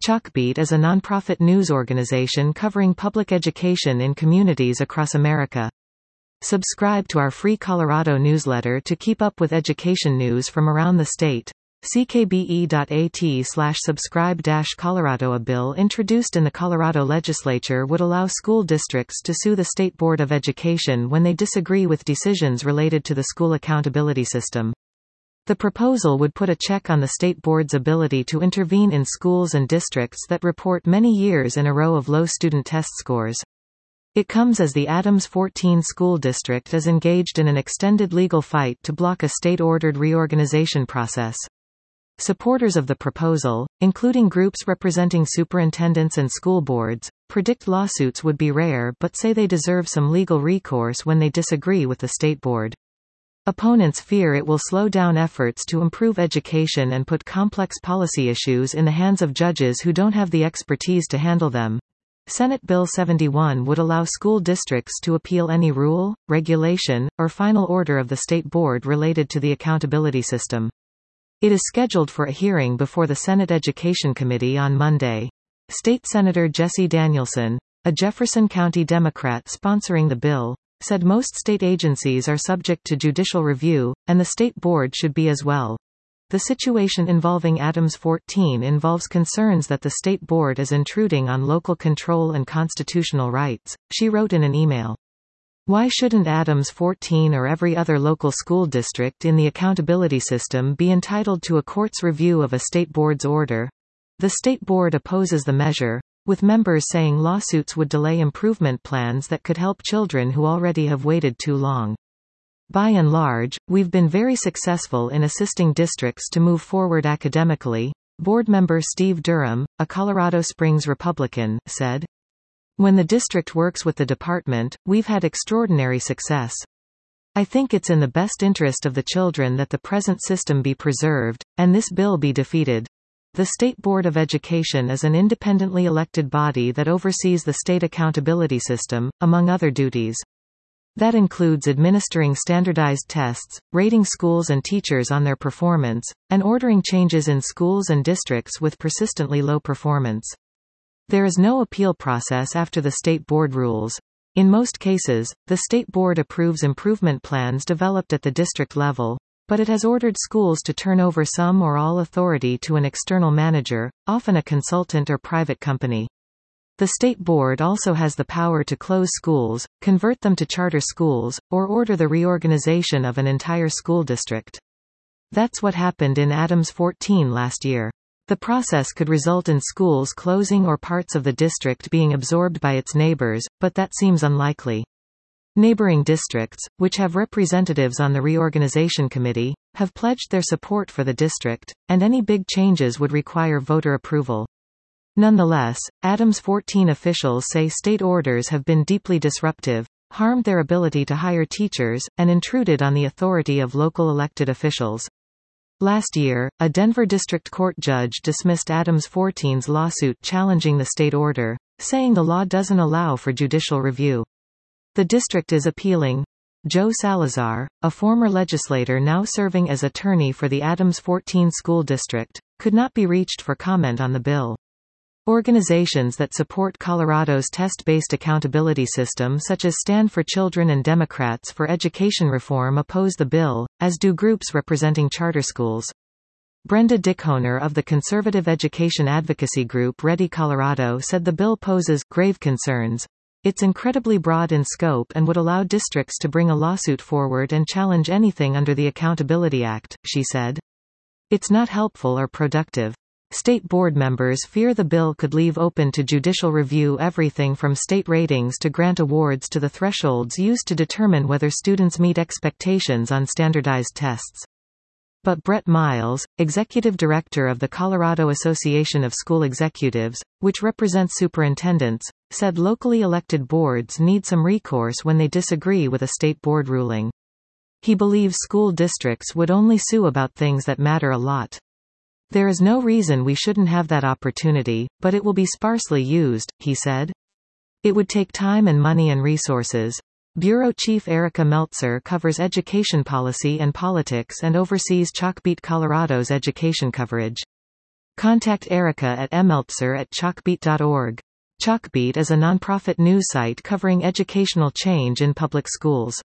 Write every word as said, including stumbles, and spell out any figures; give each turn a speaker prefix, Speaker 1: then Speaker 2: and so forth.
Speaker 1: Chalkbeat is a nonprofit news organization covering public education in communities across America. Subscribe to our free Colorado newsletter to keep up with education news from around the state. c k b e dot a t slash subscribe dash Colorado. A bill introduced in the Colorado legislature would allow school districts to sue the State Board of Education when they disagree with decisions related to the school accountability system. The proposal would put a check on the state board's ability to intervene in schools and districts that report many years in a row of low student test scores. It comes as the Adams fourteen school district is engaged in an extended legal fight to block a state-ordered reorganization process. Supporters of the proposal, including groups representing superintendents and school boards, predict lawsuits would be rare but say they deserve some legal recourse when they disagree with the state board. Opponents fear it will slow down efforts to improve education and put complex policy issues in the hands of judges who don't have the expertise to handle them. Senate Bill seventy-one would allow school districts to appeal any rule, regulation, or final order of the state board related to the accountability system. It is scheduled for a hearing before the Senate Education Committee on Monday. State Senator Jesse Danielson, a Jefferson County Democrat sponsoring the bill, said most state agencies are subject to judicial review, and the state board should be as well. The situation involving Adams fourteen involves concerns that the state board is intruding on local control and constitutional rights, she wrote in an email. Why shouldn't Adams fourteen or every other local school district in the accountability system be entitled to a court's review of a state board's order? The state board opposes the measure, with members saying lawsuits would delay improvement plans that could help children who already have waited too long. By and large, we've been very successful in assisting districts to move forward academically, board member Steve Durham, a Colorado Springs Republican, said. When the district works with the department, we've had extraordinary success. I think it's in the best interest of the children that the present system be preserved, and this bill be defeated. The State Board of Education is an independently elected body that oversees the state accountability system, among other duties. That includes administering standardized tests, rating schools and teachers on their performance, and ordering changes in schools and districts with persistently low performance. There is no appeal process after the state board rules. In most cases, the state board approves improvement plans developed at the district level, but it has ordered schools to turn over some or all authority to an external manager, often a consultant or private company. The state board also has the power to close schools, convert them to charter schools, or order the reorganization of an entire school district. That's what happened in Adams fourteen last year. The process could result in schools closing or parts of the district being absorbed by its neighbors, but that seems unlikely. Neighboring districts, which have representatives on the reorganization committee, have pledged their support for the district, and any big changes would require voter approval. Nonetheless, Adams fourteen officials say state orders have been deeply disruptive, harmed their ability to hire teachers, and intruded on the authority of local elected officials. Last year, a Denver district court judge dismissed Adams fourteen's lawsuit challenging the state order, saying the law doesn't allow for judicial review. The district is appealing. Joe Salazar, a former legislator now serving as attorney for the Adams fourteen school district, could not be reached for comment on the bill. Organizations that support Colorado's test-based accountability system such as Stand for Children and Democrats for Education Reform oppose the bill, as do groups representing charter schools. Brenda Dickhoner of the conservative education advocacy group Ready Colorado said the bill poses grave concerns. It's incredibly broad in scope and would allow districts to bring a lawsuit forward and challenge anything under the Accountability Act, she said. It's not helpful or productive. State board members fear the bill could leave open to judicial review everything from state ratings to grant awards to the thresholds used to determine whether students meet expectations on standardized tests. But Brett Miles, executive director of the Colorado Association of School Executives, which represents superintendents, said locally elected boards need some recourse when they disagree with a state board ruling. He believes school districts would only sue about things that matter a lot. There is no reason we shouldn't have that opportunity, but it will be sparsely used, he said. It would take time and money and resources. Bureau Chief Erica Meltzer covers education policy and politics and oversees Chalkbeat Colorado's education coverage. Contact Erica at mmeltzer at chalkbeat dot org. Chalkbeat is a nonprofit news site covering educational change in public schools.